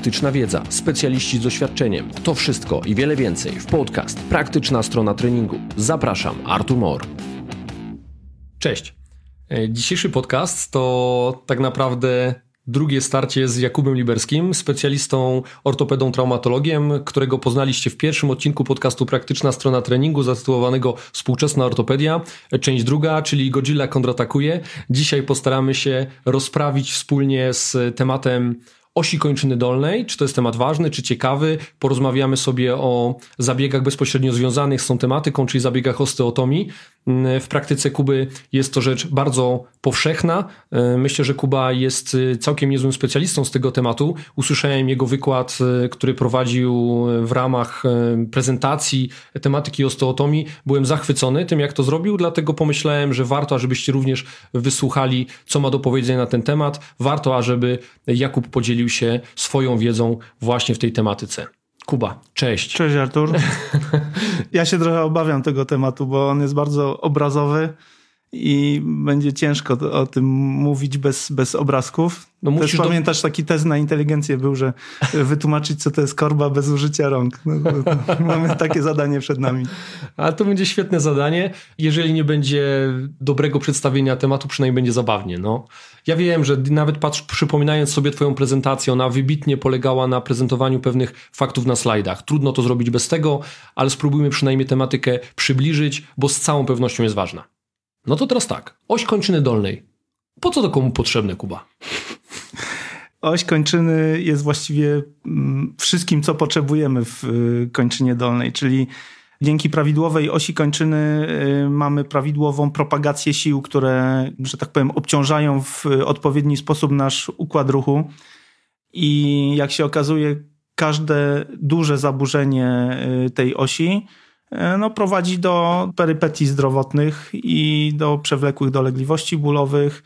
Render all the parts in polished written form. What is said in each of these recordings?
Praktyczna wiedza, specjaliści z doświadczeniem. To wszystko i wiele więcej w podcast Praktyczna strona treningu. Zapraszam, Artur Mor. Cześć. Dzisiejszy podcast to tak naprawdę drugie starcie z Jakubem Liberskim, specjalistą, ortopedą, traumatologiem, którego poznaliście w pierwszym odcinku podcastu Praktyczna strona treningu zatytułowanego Współczesna ortopedia, część druga, czyli Godzilla kontratakuje. Dzisiaj postaramy się rozprawić wspólnie z tematem osi kończyny dolnej, czy to jest temat ważny, czy ciekawy. Porozmawiamy sobie o zabiegach bezpośrednio związanych z tą tematyką, czyli zabiegach osteotomii. W praktyce Kuby jest to rzecz bardzo powszechna. Myślę, że Kuba jest całkiem niezłym specjalistą z tego tematu. Usłyszałem jego wykład, który prowadził w ramach prezentacji tematyki osteotomii. Byłem zachwycony tym, jak to zrobił, dlatego pomyślałem, że warto, ażebyście również wysłuchali, co ma do powiedzenia na ten temat. Warto, ażeby Jakub podzielił się swoją wiedzą właśnie w tej tematyce. Kuba, cześć. Cześć Artur. Ja się trochę obawiam tego tematu, bo on jest bardzo obrazowy i będzie ciężko o tym mówić bez obrazków. No też pamiętasz, taki test na inteligencję był, że wytłumaczyć, co to jest korba bez użycia rąk. Mamy takie zadanie przed nami. Ale to będzie świetne zadanie. Jeżeli nie będzie dobrego przedstawienia tematu, przynajmniej będzie zabawnie. No. Ja wiem, że nawet przypominając sobie twoją prezentację, ona wybitnie polegała na prezentowaniu pewnych faktów na slajdach. Trudno to zrobić bez tego, ale spróbujmy przynajmniej tematykę przybliżyć, bo z całą pewnością jest ważna. No to teraz tak. Oś kończyny dolnej. Po co to komu potrzebne, Kuba? Oś kończyny jest właściwie wszystkim, co potrzebujemy w kończynie dolnej, czyli dzięki prawidłowej osi kończyny mamy prawidłową propagację sił, które, że tak powiem, obciążają w odpowiedni sposób nasz układ ruchu. I jak się okazuje, każde duże zaburzenie tej osi prowadzi do perypetii zdrowotnych i do przewlekłych dolegliwości bólowych,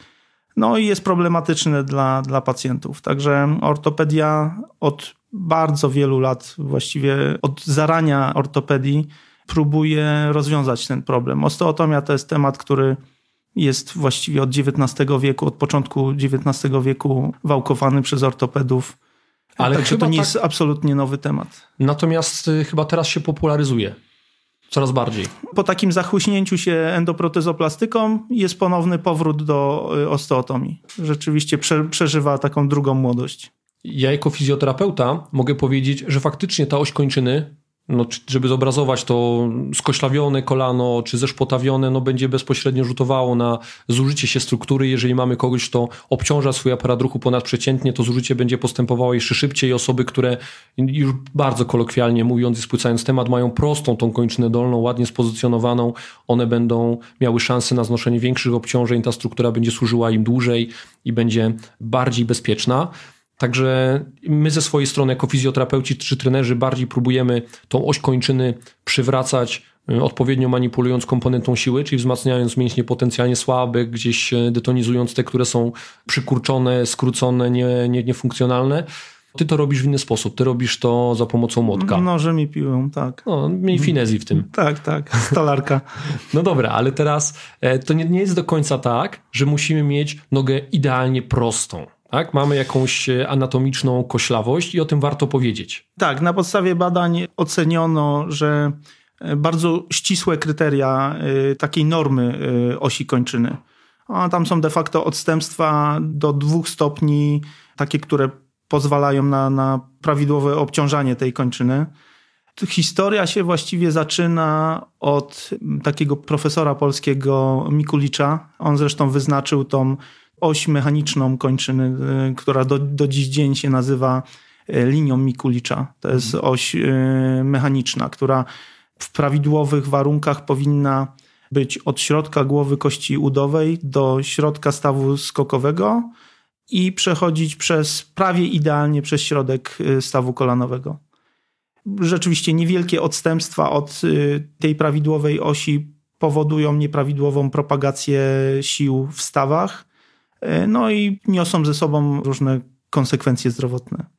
i jest problematyczne dla pacjentów. Także ortopedia od bardzo wielu lat, właściwie od zarania ortopedii, próbuje rozwiązać ten problem. Osteotomia to jest temat, który jest właściwie od XIX wieku, od początku XIX wieku wałkowany przez ortopedów. Ale także to nie jest absolutnie nowy temat. Natomiast chyba teraz się popularyzuje. Coraz bardziej. Po takim zachłyśnięciu się endoprotezoplastyką jest ponowny powrót do osteotomii. Rzeczywiście przeżywa taką drugą młodość. Ja jako fizjoterapeuta mogę powiedzieć, że faktycznie ta oś kończyny, żeby zobrazować to skoślawione kolano czy zeszpotawione, będzie bezpośrednio rzutowało na zużycie się struktury. Jeżeli mamy kogoś, kto obciąża swój aparat ruchu ponadprzeciętnie, to zużycie będzie postępowało jeszcze szybciej. Osoby, które już bardzo kolokwialnie mówiąc i spłycając temat, mają prostą tą kończynę dolną, ładnie spozycjonowaną, one będą miały szansę na znoszenie większych obciążeń, ta struktura będzie służyła im dłużej i będzie bardziej bezpieczna. Także my ze swojej strony jako fizjoterapeuci czy trenerzy bardziej próbujemy tą oś kończyny przywracać, odpowiednio manipulując komponentą siły, czyli wzmacniając mięśnie potencjalnie słabe, gdzieś detonizując te, które są przykurczone, skrócone, niefunkcjonalne. Ty to robisz w inny sposób. Ty robisz to za pomocą młotka. Nożem i piłą, tak. Mniej finezji w tym. Tak. Stolarka. No dobra, ale teraz to nie jest do końca tak, że musimy mieć nogę idealnie prostą. Tak? Mamy jakąś anatomiczną koślawość i o tym warto powiedzieć. Tak, na podstawie badań oceniono, że bardzo ścisłe kryteria takiej normy osi kończyny. A tam są de facto odstępstwa do 2 stopni, takie, które pozwalają na prawidłowe obciążanie tej kończyny. Historia się właściwie zaczyna od takiego profesora polskiego Mikulicza. On zresztą wyznaczył tą oś mechaniczną kończyny, która do dziś dzień się nazywa linią Mikulicza. To jest oś mechaniczna, która w prawidłowych warunkach powinna być od środka głowy kości udowej do środka stawu skokowego i przechodzić prawie idealnie przez środek stawu kolanowego. Rzeczywiście niewielkie odstępstwa od tej prawidłowej osi powodują nieprawidłową propagację sił w stawach, i niosą ze sobą różne konsekwencje zdrowotne.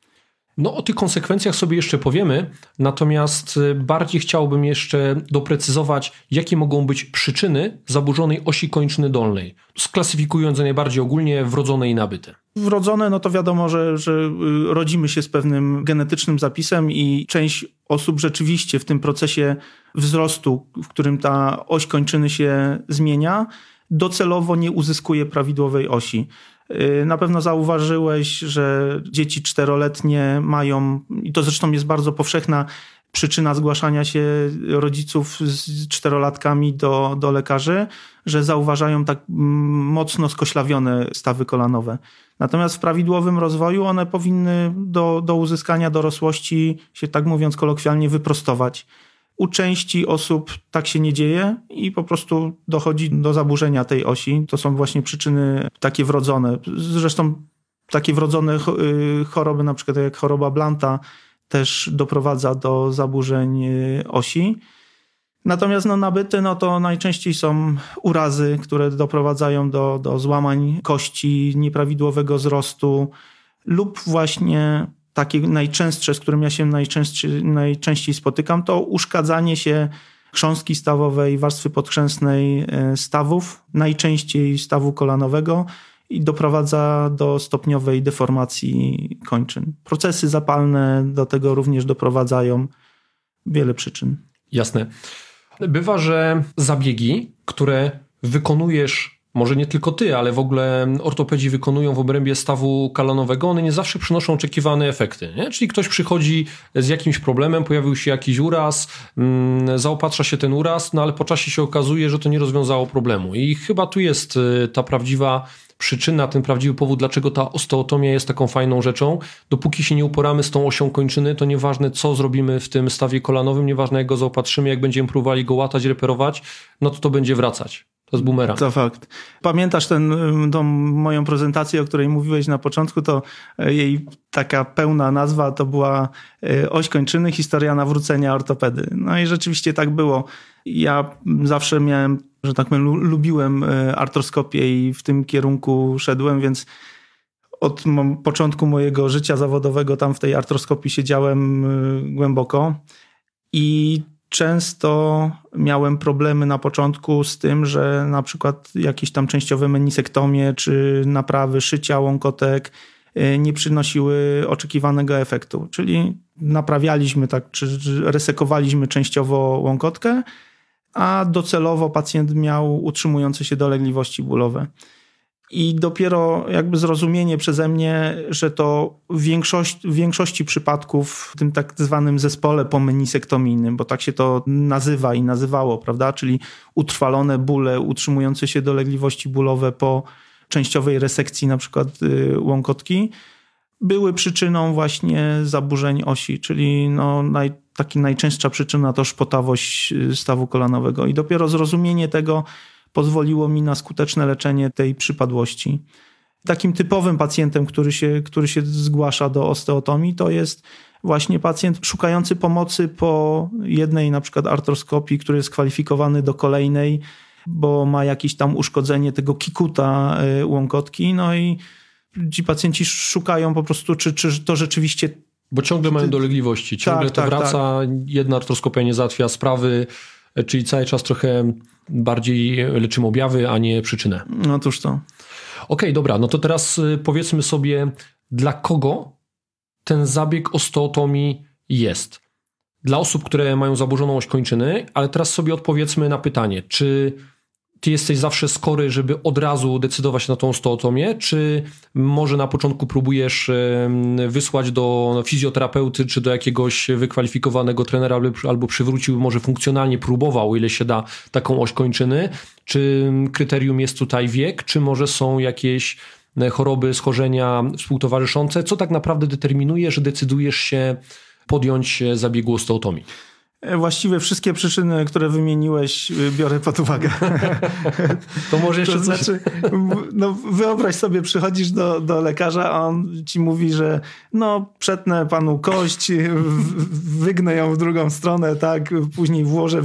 No o tych konsekwencjach sobie jeszcze powiemy, natomiast bardziej chciałbym jeszcze doprecyzować, jakie mogą być przyczyny zaburzonej osi kończyny dolnej, sklasyfikując je najbardziej ogólnie wrodzone i nabyte. Wrodzone, no to wiadomo, że rodzimy się z pewnym genetycznym zapisem i część osób rzeczywiście w tym procesie wzrostu, w którym ta oś kończyny się zmienia, docelowo nie uzyskuje prawidłowej osi. Na pewno zauważyłeś, że dzieci 4-letnie mają, i to zresztą jest bardzo powszechna przyczyna zgłaszania się rodziców z 4-latkami do lekarzy, że zauważają tak mocno skoślawione stawy kolanowe. Natomiast w prawidłowym rozwoju one powinny do uzyskania dorosłości się, tak mówiąc kolokwialnie, wyprostować. U części osób tak się nie dzieje i po prostu dochodzi do zaburzenia tej osi. To są właśnie przyczyny takie wrodzone. Zresztą takie wrodzone choroby, na przykład jak choroba Blanta, też doprowadza do zaburzeń osi. Natomiast nabyte, to najczęściej są urazy, które doprowadzają do złamań kości, nieprawidłowego wzrostu lub właśnie takie najczęstsze, z którym ja się najczęściej spotykam, to uszkadzanie się chrząstki stawowej, warstwy podchrzęsnej stawów, najczęściej stawu kolanowego i doprowadza do stopniowej deformacji kończyn. Procesy zapalne do tego również doprowadzają, wiele przyczyn. Jasne. Bywa, że zabiegi, które wykonujesz, może nie tylko ty, ale w ogóle ortopedzi wykonują w obrębie stawu kolanowego, one nie zawsze przynoszą oczekiwane efekty. Nie? Czyli ktoś przychodzi z jakimś problemem, pojawił się jakiś uraz, zaopatrza się ten uraz, ale po czasie się okazuje, że to nie rozwiązało problemu. I chyba tu jest ta prawdziwa przyczyna, ten prawdziwy powód, dlaczego ta osteotomia jest taką fajną rzeczą. Dopóki się nie uporamy z tą osią kończyny, to nieważne co zrobimy w tym stawie kolanowym, nieważne jak go zaopatrzymy, jak będziemy próbowali go łatać, reperować, to będzie wracać. To jest bumerang. To fakt. Pamiętasz tą moją prezentację, o której mówiłeś na początku, to jej taka pełna nazwa to była Oś kończyny, historia nawrócenia ortopedy. No i rzeczywiście tak było. Ja zawsze miałem, że tak powiem, lubiłem artroskopię i w tym kierunku szedłem, więc od początku mojego życia zawodowego tam w tej artroskopii siedziałem głęboko i często miałem problemy na początku z tym, że na przykład jakieś tam częściowe menisektomie czy naprawy szycia łąkotek nie przynosiły oczekiwanego efektu. Czyli naprawialiśmy tak, czy resekowaliśmy częściowo łąkotkę, a docelowo pacjent miał utrzymujące się dolegliwości bólowe. I dopiero jakby zrozumienie przeze mnie, że to w większości przypadków w tym tak zwanym zespole pomenisektomijnym, bo tak się to nazywa i nazywało, prawda? Czyli utrwalone bóle, utrzymujące się dolegliwości bólowe po częściowej resekcji na przykład łąkotki, były przyczyną właśnie zaburzeń osi, czyli najczęstsza przyczyna to szpotawość stawu kolanowego. I dopiero zrozumienie tego pozwoliło mi na skuteczne leczenie tej przypadłości. Takim typowym pacjentem, który się zgłasza do osteotomii, to jest właśnie pacjent szukający pomocy po jednej na przykład artroskopii, który jest kwalifikowany do kolejnej, bo ma jakieś tam uszkodzenie tego kikuta łąkotki. No i ci pacjenci szukają po prostu, czy to rzeczywiście... Bo ciągle mają dolegliwości, ciągle to wraca, jedna artroskopia nie załatwia sprawy, czyli cały czas trochę bardziej leczymy objawy, a nie przyczynę. Otóż to. Okej, dobra, to teraz powiedzmy sobie, dla kogo ten zabieg osteotomii jest. Dla osób, które mają zaburzoną oś kończyny, ale teraz sobie odpowiedzmy na pytanie, czy ty jesteś zawsze skory, żeby od razu decydować się na tą osteotomię, czy może na początku próbujesz wysłać do fizjoterapeuty, czy do jakiegoś wykwalifikowanego trenera, albo przywrócił, może funkcjonalnie próbował, o ile się da, taką oś kończyny? Czy kryterium jest tutaj wiek, czy może są jakieś choroby, schorzenia współtowarzyszące? Co tak naprawdę determinuje, że decydujesz się podjąć zabiegu osteotomii? Właściwie wszystkie przyczyny, które wymieniłeś, biorę pod uwagę. To może jeszcze to znaczy, no wyobraź sobie, przychodzisz do lekarza, a on ci mówi, że no przetnę panu kość, wygnę ją w drugą stronę, tak, później włożę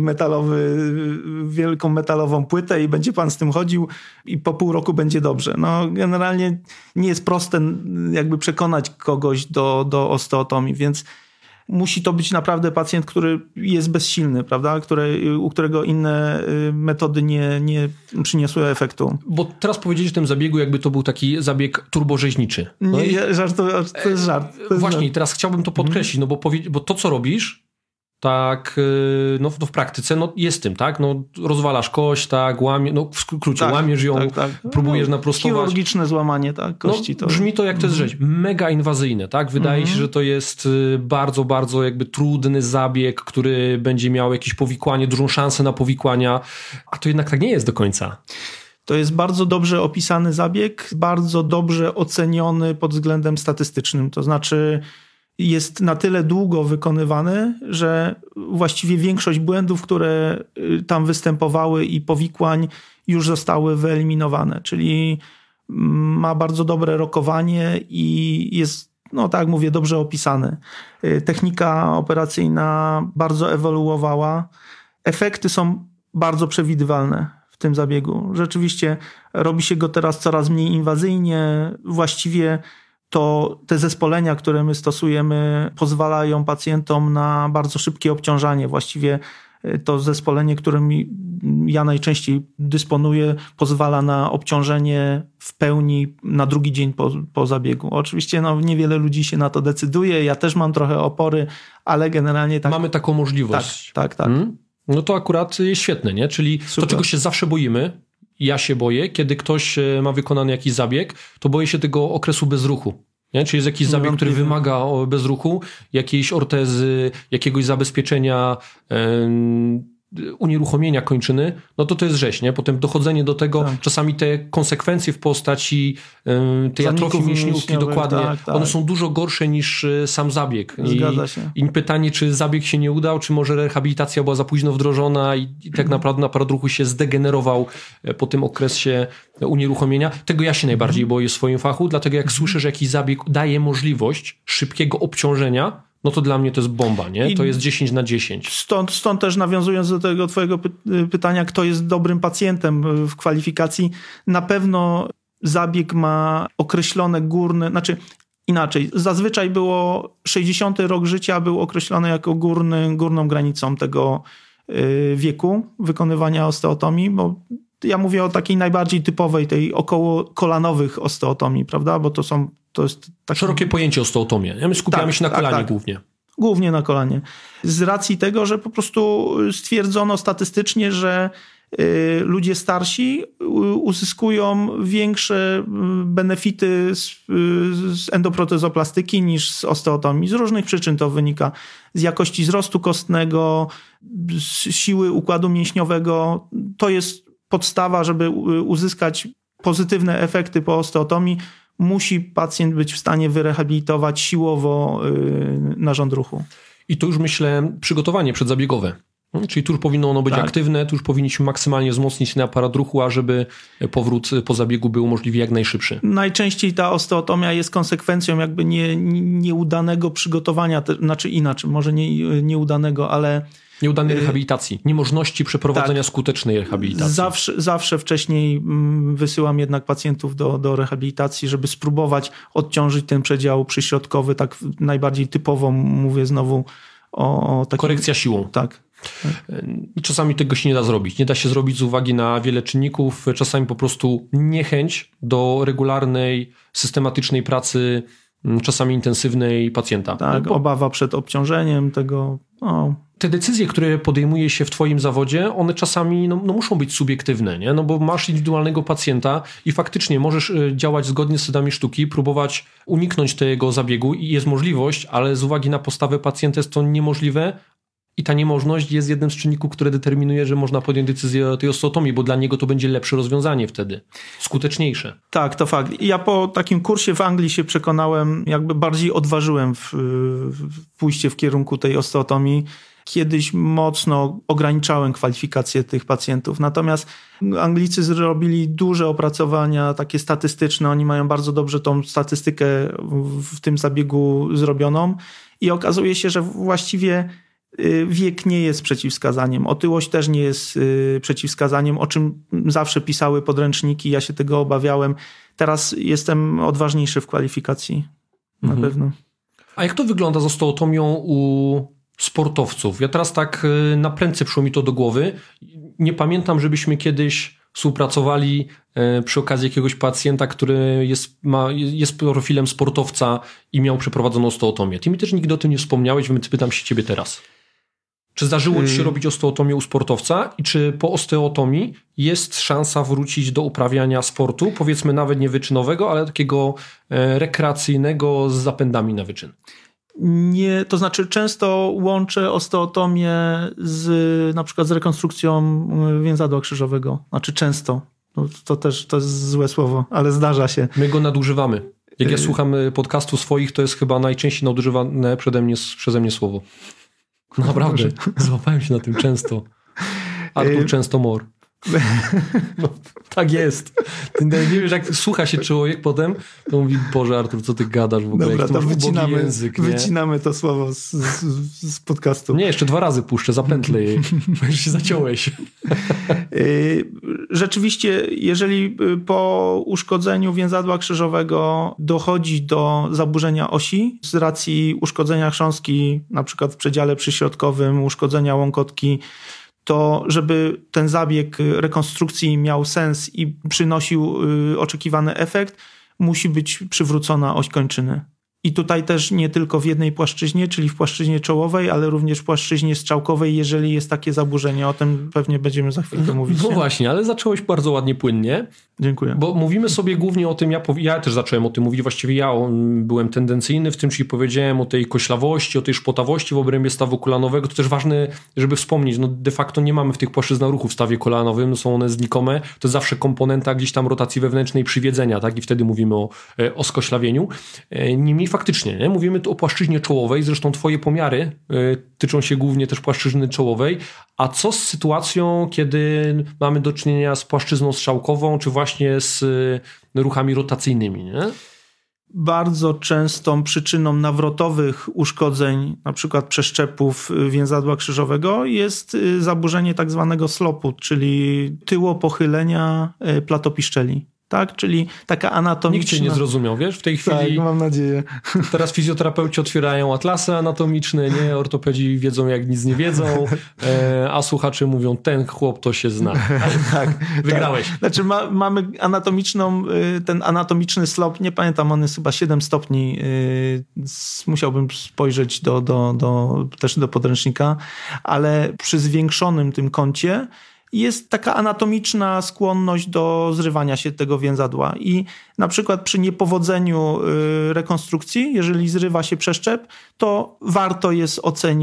wielką metalową płytę i będzie pan z tym chodził i po pół roku będzie dobrze. No generalnie nie jest proste jakby przekonać kogoś do osteotomii, więc musi to być naprawdę pacjent, który jest bezsilny, prawda? U którego inne metody nie przyniosły efektu. Bo teraz powiedzieć o tym zabiegu, jakby to był taki zabieg turborzeźniczy. No to jest żart. Właśnie, teraz chciałbym to podkreślić, no bo to, co robisz, tak, no w praktyce jest tym, tak? No rozwalasz kość, tak, w skrócie, łamiesz ją, próbujesz naprostować. Chirurgiczne złamanie, tak, kości. No, brzmi to jak to jest rzecz mega inwazyjne, tak? Wydaje się, że to jest bardzo, bardzo jakby trudny zabieg, który będzie miał jakieś powikłanie, dużą szansę na powikłania, a to jednak tak nie jest do końca. To jest bardzo dobrze opisany zabieg, bardzo dobrze oceniony pod względem statystycznym, to znaczy jest na tyle długo wykonywany, że właściwie większość błędów, które tam występowały i powikłań już zostały wyeliminowane, czyli ma bardzo dobre rokowanie i jest, no tak jak mówię, dobrze opisany. Technika operacyjna bardzo ewoluowała. Efekty są bardzo przewidywalne w tym zabiegu. Rzeczywiście robi się go teraz coraz mniej inwazyjnie. Właściwie to te zespolenia, które my stosujemy, pozwalają pacjentom na bardzo szybkie obciążanie. Właściwie to zespolenie, którym ja najczęściej dysponuję, pozwala na obciążenie w pełni na drugi dzień po zabiegu. Oczywiście niewiele ludzi się na to decyduje, ja też mam trochę opory, ale generalnie tak. Mamy taką możliwość. Tak. No to akurat jest świetne, nie? Czyli super. To, czego się zawsze boimy, ja się boję, kiedy ktoś ma wykonany jakiś zabieg, to boję się tego okresu bezruchu. Nie? Czyli jest jakiś zabieg, który wymaga bezruchu, jakiejś ortezy, jakiegoś zabezpieczenia, unieruchomienia kończyny, no to jest rzeź, nie? Potem dochodzenie do tego, czasami te konsekwencje w postaci tej atrofii mięśniówki, dokładnie, one są dużo gorsze niż sam zabieg. Zgadza się. I pytanie, czy zabieg się nie udał, czy może rehabilitacja była za późno wdrożona i tak naprawdę aparat ruchu się zdegenerował po tym okresie unieruchomienia. Tego ja się najbardziej boję w swoim fachu, dlatego jak słyszę, że jakiś zabieg daje możliwość szybkiego obciążenia, no to dla mnie to jest bomba, nie? To jest 10 na 10. Stąd też nawiązując do tego twojego pytania, kto jest dobrym pacjentem w kwalifikacji, na pewno zabieg ma określone górne, znaczy inaczej, zazwyczaj było 60 rok życia był określony jako górną granicą tego wieku wykonywania osteotomii, bo ja mówię o takiej najbardziej typowej, tej około kolanowych osteotomii, prawda? Bo to jest takie... Szerokie pojęcie osteotomia. My skupiamy się na kolanie głównie. Głównie na kolanie. Z racji tego, że po prostu stwierdzono statystycznie, że ludzie starsi uzyskują większe benefity z endoprotezoplastyki niż z osteotomii. Z różnych przyczyn to wynika. Z jakości wzrostu kostnego, z siły układu mięśniowego. To jest podstawa, żeby uzyskać pozytywne efekty po osteotomii. Musi pacjent być w stanie wyrehabilitować siłowo narząd ruchu. I to już myślę przygotowanie przedzabiegowe. Czyli tu już powinno ono być aktywne, tu już powinniśmy maksymalnie wzmocnić ten aparat ruchu, a żeby powrót po zabiegu był możliwie jak najszybszy. Najczęściej ta osteotomia jest konsekwencją jakby nieudanego przygotowania, znaczy inaczej, może nieudanego, ale... Nieudanej rehabilitacji, niemożności przeprowadzenia skutecznej rehabilitacji. Zawsze wcześniej wysyłam jednak pacjentów do rehabilitacji, żeby spróbować odciążyć ten przedział przyśrodkowy, tak najbardziej typowo mówię znowu o takim... Korekcja siłą. Tak. I czasami tego się nie da zrobić. Nie da się zrobić z uwagi na wiele czynników. Czasami po prostu niechęć do regularnej, systematycznej pracy, czasami intensywnej pacjenta. Tak, obawa przed obciążeniem tego... Te decyzje, które podejmuje się w twoim zawodzie, one czasami muszą być subiektywne, nie? No bo masz indywidualnego pacjenta i faktycznie możesz działać zgodnie z zasadami sztuki, próbować uniknąć tego zabiegu i jest możliwość, ale z uwagi na postawę pacjenta jest to niemożliwe i ta niemożność jest jednym z czynników, które determinuje, że można podjąć decyzję o tej osteotomii, bo dla niego to będzie lepsze rozwiązanie wtedy, skuteczniejsze. Tak, to fakt. Ja po takim kursie w Anglii się przekonałem, jakby bardziej odważyłem w pójście w kierunku tej osteotomii. kiedyś mocno ograniczałem kwalifikacje tych pacjentów. Natomiast Anglicy zrobili duże opracowania takie statystyczne. Oni mają bardzo dobrze tą statystykę w tym zabiegu zrobioną i okazuje się, że właściwie wiek nie jest przeciwwskazaniem. Otyłość też nie jest przeciwwskazaniem, o czym zawsze pisały podręczniki. Ja się tego obawiałem. Teraz jestem odważniejszy w kwalifikacji. Na pewno. A jak to wygląda z osteotomią u sportowców? Ja teraz tak na prędce przyszło mi to do głowy. Nie pamiętam, żebyśmy kiedyś współpracowali przy okazji jakiegoś pacjenta, który jest profilem sportowca i miał przeprowadzoną osteotomię. Ty mi też nigdy o tym nie wspomniałeś, więc pytam się ciebie teraz. Czy zdarzyło ci się robić osteotomię u sportowca i czy po osteotomii jest szansa wrócić do uprawiania sportu, powiedzmy nawet nie wyczynowego, ale takiego rekreacyjnego z zapędami na wyczyn? Nie, to znaczy często łączę osteotomię na przykład z rekonstrukcją więzadła krzyżowego. Znaczy często. To jest złe słowo, ale zdarza się. My go nadużywamy. Jak ja słucham podcastu swoich, to jest chyba najczęściej nadużywane przeze mnie słowo. Naprawdę, złapałem się na tym często. Artur często more. No, tak jest. Ty nie wiesz, jak słucha się człowiek potem, to mówi, Boże Artur, co ty gadasz w ogóle? Dobra, to wycinamy język, to słowo z podcastu. Nie, jeszcze 2 razy puszczę, zapętlę jej, bo już się zaciąłeś. Rzeczywiście, jeżeli po uszkodzeniu więzadła krzyżowego dochodzi do zaburzenia osi z racji uszkodzenia chrząstki, na przykład w przedziale przyśrodkowym, uszkodzenia łąkotki, to żeby ten zabieg rekonstrukcji miał sens i przynosił oczekiwany efekt, musi być przywrócona oś kończyny. I tutaj też nie tylko w jednej płaszczyźnie, czyli w płaszczyźnie czołowej, ale również w płaszczyźnie strzałkowej, jeżeli jest takie zaburzenie. O tym pewnie będziemy za chwilkę mówić. No właśnie, ale zacząłeś bardzo ładnie, płynnie. Dziękuję. Bo mówimy sobie głównie o tym, ja też zacząłem o tym mówić, właściwie ja byłem tendencyjny w tym, czyli powiedziałem o tej koślawości, o tej szpotawości w obrębie stawu kolanowego. To też ważne, żeby wspomnieć, no de facto nie mamy w tych płaszczyznach ruchu w stawie kolanowym, są one znikome, to jest zawsze komponenta gdzieś tam rotacji wewnętrznej przywiedzenia, tak? I wtedy mówimy o skoślawieniu. Niemniej faktycznie, nie? Mówimy tu o płaszczyźnie czołowej, zresztą twoje pomiary tyczą się głównie też płaszczyzny czołowej, a co z sytuacją, kiedy mamy do czynienia z płaszczyzną strzałkową, czy właśnie z ruchami rotacyjnymi, nie? Bardzo częstą przyczyną nawrotowych uszkodzeń, na przykład przeszczepów więzadła krzyżowego, jest zaburzenie tak zwanego slopu, czyli tyłopochylenia platopiszczeli. Tak, czyli taka anatomiczna... Nikt cię nie zrozumiał, wiesz? W tej chwili... Tak, mam nadzieję. Teraz fizjoterapeuci otwierają atlasy anatomiczne, nie? Ortopedzi wiedzą, jak nic nie wiedzą, a słuchacze mówią, ten chłop to się zna. Tak. Wygrałeś. Tak. Znaczy mamy ten anatomiczny slop, nie pamiętam, on jest chyba 7 stopni. Musiałbym spojrzeć też do podręcznika, ale przy zwiększonym tym kącie jest taka anatomiczna skłonność do zrywania się tego więzadła i na przykład przy niepowodzeniu rekonstrukcji, jeżeli zrywa się przeszczep, to warto jest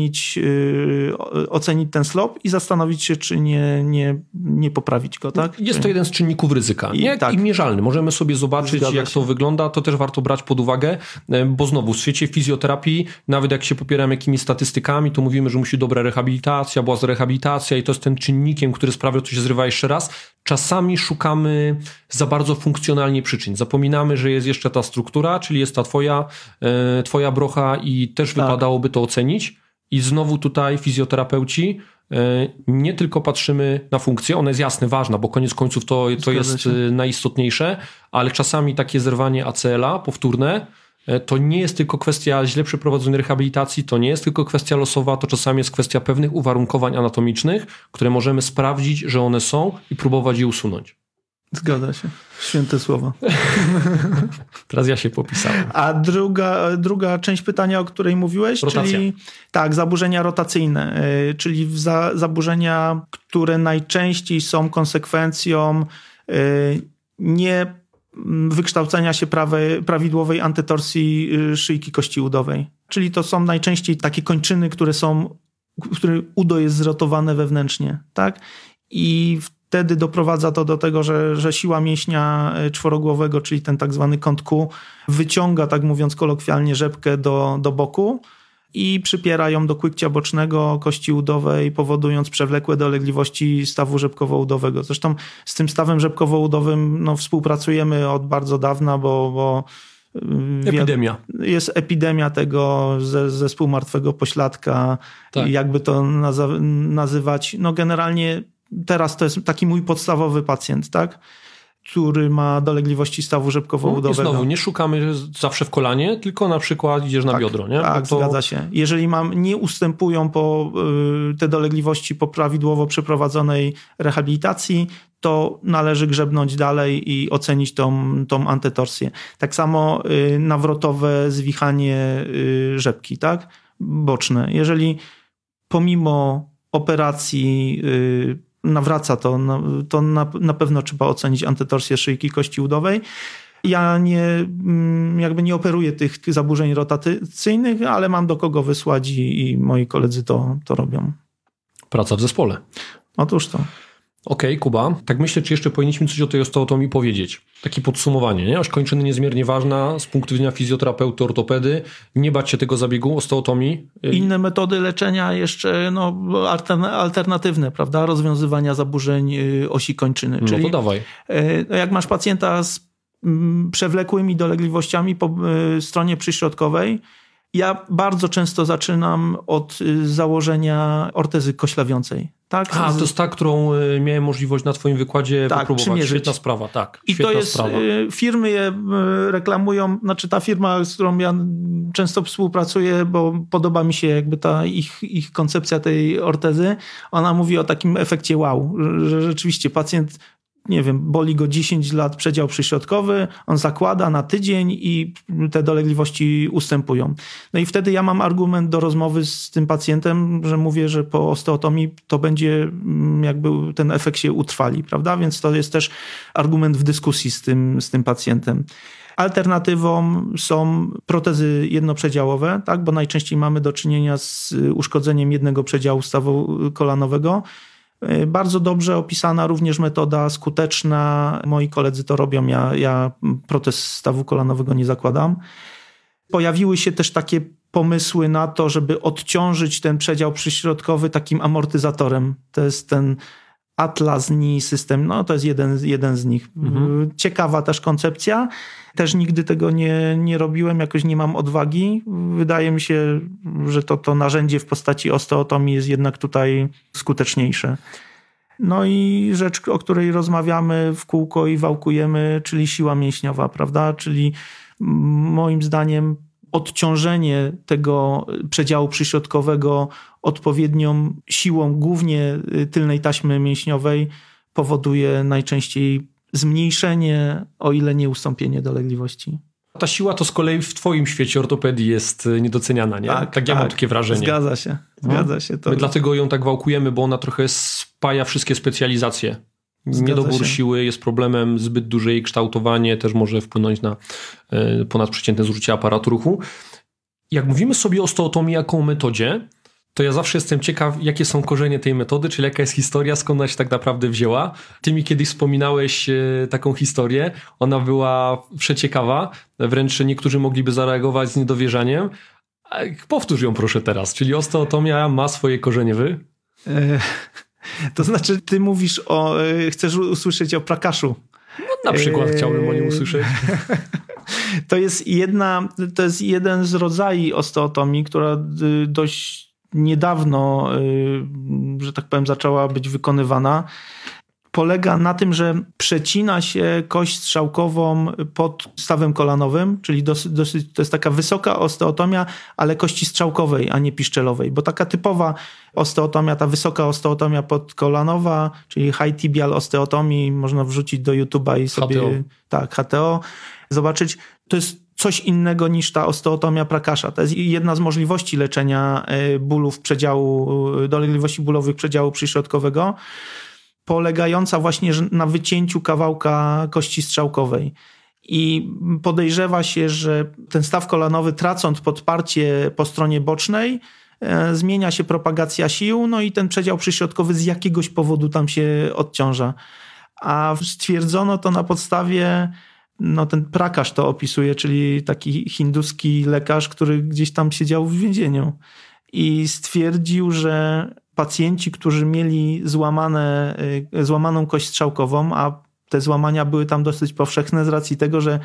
ocenić ten slop i zastanowić się, czy nie poprawić go. Tak? Jest to jeden z czynników ryzyka i mierzalny. Możemy sobie zobaczyć, jak to wygląda. To też warto brać pod uwagę, bo znowu w świecie fizjoterapii, nawet jak się popieramy jakimiś statystykami, to mówimy, że musi dobra rehabilitacja, była rehabilitacja i to jest ten czynnikiem, który sprawia, że to się zrywa jeszcze raz. Czasami szukamy za bardzo funkcjonalnie przyczyn. Zapominamy, że jest jeszcze ta struktura, czyli jest ta twoja brocha i też wypadałoby to ocenić. I znowu tutaj fizjoterapeuci nie tylko patrzymy na funkcję, ona jest jasne, ważna, bo koniec końców to jest najistotniejsze, ale czasami takie zerwanie ACL-a powtórne to nie jest tylko kwestia źle przeprowadzonej rehabilitacji, to nie jest tylko kwestia losowa, to czasami jest kwestia pewnych uwarunkowań anatomicznych, które możemy sprawdzić, że one są i próbować je usunąć. Zgadza się. Święte słowa. Teraz ja się popisałem. A druga część pytania, o której mówiłeś, rotacja. Czyli zaburzenia rotacyjne, czyli zaburzenia, które najczęściej są konsekwencją nie wykształcenia się prawidłowej antytorsji szyjki kości udowej. Czyli to są najczęściej takie kończyny, które udo jest zrotowane wewnętrznie, tak? I wtedy doprowadza to do tego, że siła mięśnia czworogłowego, czyli ten tak zwany kąt Q, wyciąga, tak mówiąc kolokwialnie, rzepkę do boku i przypierają do kłykcia bocznego kości udowej, powodując przewlekłe dolegliwości stawu rzepkowo-udowego. Zresztą z tym stawem rzepkowo-udowym współpracujemy od bardzo dawna, bo epidemia. Jest epidemia tego zespół martwego pośladka, tak. Jakby to nazywać. Generalnie teraz to jest taki mój podstawowy pacjent, tak? Który ma dolegliwości stawu rzepkowo-udowego. I znowu, nie szukamy zawsze w kolanie, tylko na przykład idziesz na biodro, nie? Tak, zgadza się. Jeżeli nie ustępują te dolegliwości po prawidłowo przeprowadzonej rehabilitacji, to należy grzebnąć dalej i ocenić tą antetorsję. Tak samo nawrotowe zwichanie rzepki, tak? Boczne. Jeżeli pomimo operacji nawraca to na pewno trzeba ocenić antetorsję szyjki kości udowej. Ja nie operuję tych zaburzeń rotacyjnych, ale mam do kogo wysłać i moi koledzy to robią. Praca w zespole. Otóż to. Okej, Kuba. Tak myślę, czy jeszcze powinniśmy coś o tej osteotomii powiedzieć. Takie podsumowanie, nie? Oś kończyny niezmiernie ważna z punktu widzenia fizjoterapeuty, ortopedy. Nie bać się tego zabiegu, osteotomii. Inne metody leczenia jeszcze alternatywne, prawda? Rozwiązywania zaburzeń osi kończyny. Czyli to dawaj. Jak masz pacjenta z przewlekłymi dolegliwościami po stronie przyśrodkowej, ja bardzo często zaczynam od założenia ortezy koślawiącej. Tak? To jest ta, którą miałem możliwość na twoim wykładzie popróbować. Przymierzyć. Świetna sprawa, tak. I Świetna to jest, sprawa. Firmy je reklamują, ta firma, z którą ja często współpracuję, bo podoba mi się jakby ta ich koncepcja tej ortezy, ona mówi o takim efekcie wow, że rzeczywiście pacjent, nie wiem, boli go 10 lat przedział przyśrodkowy, on zakłada na tydzień i te dolegliwości ustępują. No i wtedy ja mam argument do rozmowy z tym pacjentem, że mówię, że po osteotomii to będzie jakby ten efekt się utrwali, prawda? Więc to jest też argument w dyskusji z tym pacjentem. Alternatywą są protezy jednoprzedziałowe, tak? Bo najczęściej mamy do czynienia z uszkodzeniem jednego przedziału stawu kolanowego. Bardzo dobrze opisana również metoda, skuteczna. Moi koledzy to robią, ja protez stawu kolanowego nie zakładam. Pojawiły się też takie pomysły na to, żeby odciążyć ten przedział przyśrodkowy takim amortyzatorem. To jest ten Atlas-Knee system, to jest jeden z nich. Ciekawa też koncepcja. Też nigdy tego nie robiłem, jakoś nie mam odwagi. Wydaje mi się, że to narzędzie w postaci osteotomii jest jednak tutaj skuteczniejsze. No i rzecz, o której rozmawiamy w kółko i wałkujemy, czyli siła mięśniowa, prawda? Czyli moim zdaniem odciążenie tego przedziału przyśrodkowego odpowiednią siłą, głównie tylnej taśmy mięśniowej, powoduje najczęściej zmniejszenie, o ile nie ustąpienie dolegliwości. Ta siła to z kolei w twoim świecie ortopedii jest niedoceniana, nie? Tak, ja mam takie wrażenie. Zgadza się. My dlatego ją tak wałkujemy, bo ona trochę spaja wszystkie specjalizacje. Niedobór siły jest problemem, zbyt duże jej kształtowanie też może wpłynąć na ponadprzeciętne zużycie aparatu ruchu. Jak mówimy sobie o osteotomii jako o metodzie, to ja zawsze jestem ciekaw, jakie są korzenie tej metody, czyli jaka jest historia, skąd ona się tak naprawdę wzięła. Ty mi kiedyś wspominałeś taką historię, ona była przeciekawa, wręcz niektórzy mogliby zareagować z niedowierzaniem. Powtórz ją proszę teraz, czyli osteotomia ma swoje korzenie, To znaczy, ty mówisz chcesz usłyszeć o prakaszu. Na przykład chciałbym o nim usłyszeć. To jest jeden z rodzajów osteotomii, która dość niedawno, że tak powiem, zaczęła być wykonywana. Polega na tym, że przecina się kość strzałkową pod stawem kolanowym, czyli dosyć, to jest taka wysoka osteotomia, ale kości strzałkowej, a nie piszczelowej, bo taka typowa osteotomia, ta wysoka osteotomia podkolanowa, czyli high tibial osteotomii, można wrzucić do YouTube'a i sobie HTO zobaczyć, to jest coś innego niż ta osteotomia Prakasza. To jest jedna z możliwości leczenia bólów dolegliwości bólowych przedziału przyśrodkowego, polegająca właśnie na wycięciu kawałka kości strzałkowej. I podejrzewa się, że ten staw kolanowy, tracąc podparcie po stronie bocznej, zmienia się propagacja sił, no i ten przedział przyśrodkowy z jakiegoś powodu tam się odciąża. A stwierdzono to na podstawie ten Prakash to opisuje, czyli taki hinduski lekarz, który gdzieś tam siedział w więzieniu i stwierdził, że pacjenci, którzy mieli złamaną kość strzałkową, a te złamania były tam dosyć powszechne z racji tego, że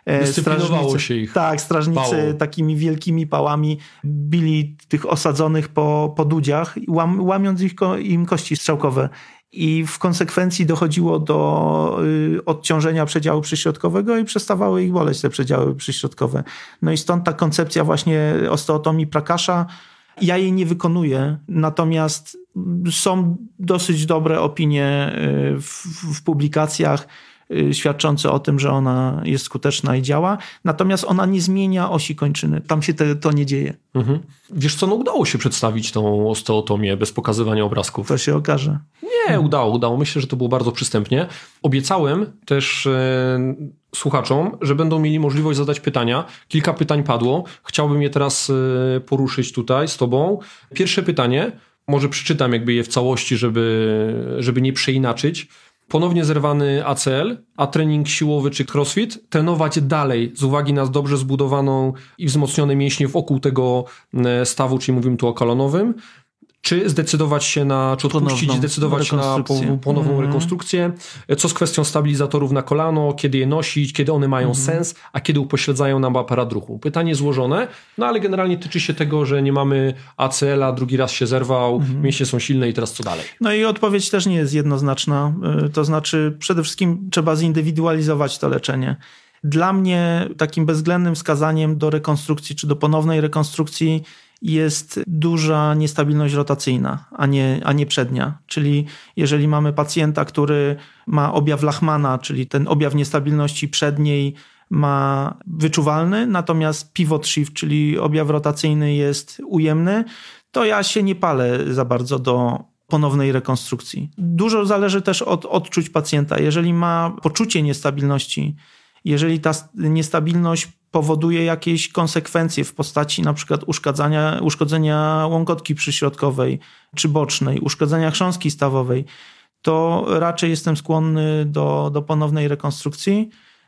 strażnicy takimi wielkimi pałami bili tych osadzonych po dudziach, łamiąc im kości strzałkowe. I w konsekwencji dochodziło do odciążenia przedziału przyśrodkowego i przestawały ich boleć te przedziały przyśrodkowe. No i stąd ta koncepcja właśnie osteotomii Prakasha. Ja jej nie wykonuję, natomiast są dosyć dobre opinie w publikacjach świadczące o tym, że ona jest skuteczna i działa, natomiast ona nie zmienia osi kończyny. Tam się to nie dzieje. Mhm. Wiesz co, udało się przedstawić tą osteotomię bez pokazywania obrazków. To się okaże. Nie, udało. Myślę, że to było bardzo przystępnie. Obiecałem też słuchaczom, że będą mieli możliwość zadać pytania. Kilka pytań padło. Chciałbym je teraz poruszyć tutaj z tobą. Pierwsze pytanie, może przeczytam jakby je w całości, żeby nie przeinaczyć. Ponownie zerwany ACL, a trening siłowy czy crossfit trenować dalej z uwagi na dobrze zbudowaną i wzmocnione mięśnie wokół tego stawu, czyli mówimy tu o kolonowym, czy zdecydować się na ponowną rekonstrukcję? Co z kwestią stabilizatorów na kolano? Kiedy je nosić? Kiedy one mają sens? A kiedy upośledzają nam aparat ruchu? Pytanie złożone, ale generalnie tyczy się tego, że nie mamy ACL-a, drugi raz się zerwał, mięśnie są silne i teraz co dalej? No i odpowiedź też nie jest jednoznaczna. To znaczy przede wszystkim trzeba zindywidualizować to leczenie. Dla mnie takim bezwzględnym wskazaniem do rekonstrukcji czy do ponownej rekonstrukcji jest duża niestabilność rotacyjna, a nie przednia. Czyli jeżeli mamy pacjenta, który ma objaw Lachmana, czyli ten objaw niestabilności przedniej ma wyczuwalny, natomiast pivot shift, czyli objaw rotacyjny jest ujemny, to ja się nie palę za bardzo do ponownej rekonstrukcji. Dużo zależy też od odczuć pacjenta. Jeżeli ma poczucie niestabilności, jeżeli ta niestabilność powoduje jakieś konsekwencje w postaci na przykład uszkodzenia łąkotki przyśrodkowej czy bocznej, uszkodzenia chrząstki stawowej, to raczej jestem skłonny do ponownej rekonstrukcji.